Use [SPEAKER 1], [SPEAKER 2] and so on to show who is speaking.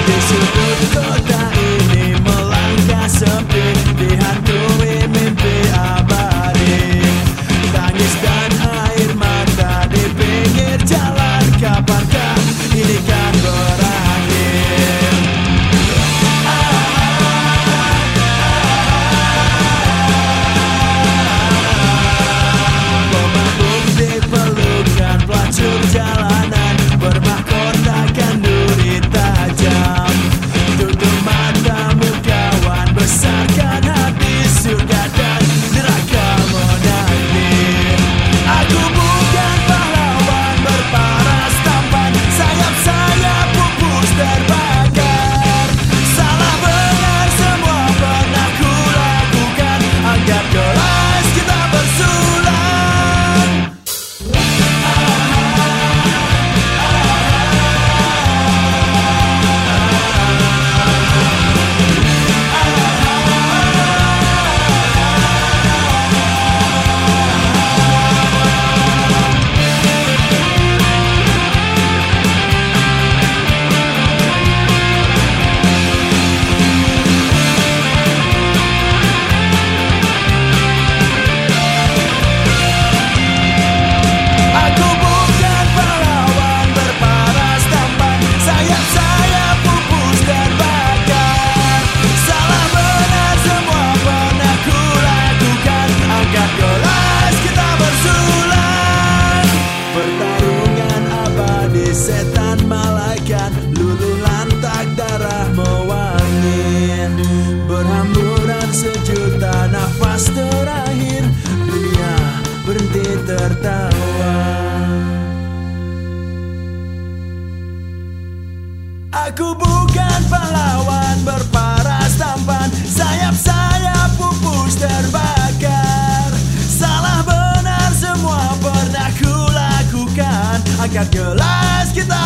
[SPEAKER 1] Di sudut kota ini melangkah sepi, dihantui mimpi abadi. Tangis dan air mata di pinggir jalan, kapankah ini kan berakhir? Pemabuk di pelukan pelacur jalanan, bermahkotakan duri tajam. Tutup matamu kawan, besarkan hati, surga dan neraka menanti. Aku bukan pahlawan berparas tampan, sayap-sayap pupus terbakar. Salah benar semua pernah ku lakukan, angkat gelas kita bersulang. Aku bukan pahlawan berparas tampan, sayap-sayap pupus terbakar. Salah benar semua pernah ku lakukan, angkat gelas kita bersulang. Pertarungan abadi, setan malaikat, luluh lantak darah mewangi. Berhamburan sejuta nafas terakhir, dunia berhenti tertawa. Aku bukan pahlawan berparas tampan, sayap-sayap pupus terbakar. Salah benar semua pernah ku lakukan, angkat gelas kita